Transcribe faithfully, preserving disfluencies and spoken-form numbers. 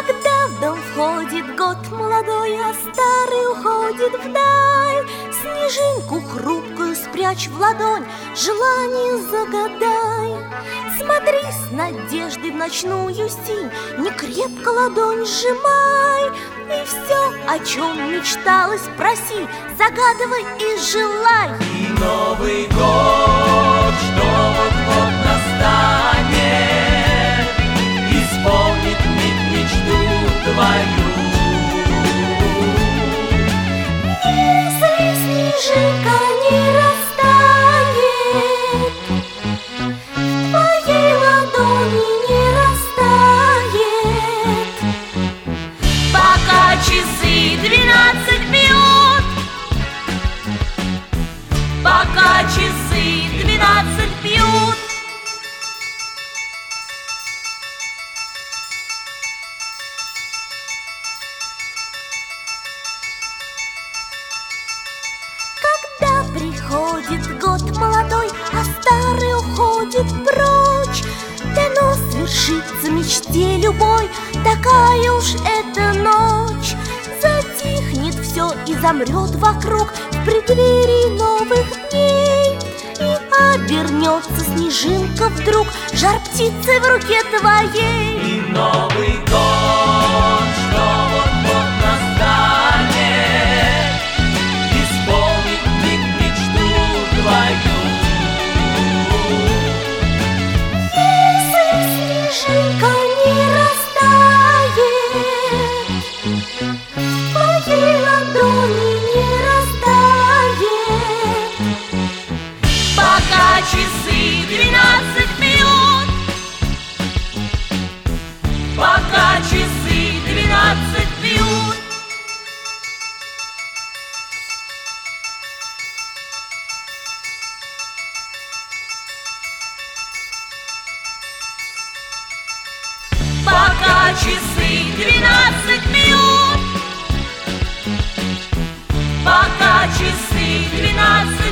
Когда в дом входит год молодой, а старый уходит вдаль, снежинку хрупкую спрячь в ладонь, желание загадай. Смотри с надеждой в ночную синь, не крепко ладонь сжимай, и все, о чем мечталось, проси, загадывай и желай. И Новый год, что вот-вот настанет, исполнит миг мечту твою. Если снежинка не растает, в твоей ладони не растает, Пока часы двенадцать бьют, пока часы двенадцать бьют. когда приходит год молодой, а старый уходит прочь, дано свершится мечте любой, такая уж эта ночь. Затихнет все и замрет вокруг в преддверии новых дней, и обернется снежинка вдруг жар птицы в руке твоей. И Новый год, что вот-вот настанет, исполнит миг мечту твою. Если снежинка не растает, в твоей ладони не растает, Пока часы двенадцать бьют, пока часы двенадцать бьют. Пока часы двенадцать бьют, пока часы двенадцать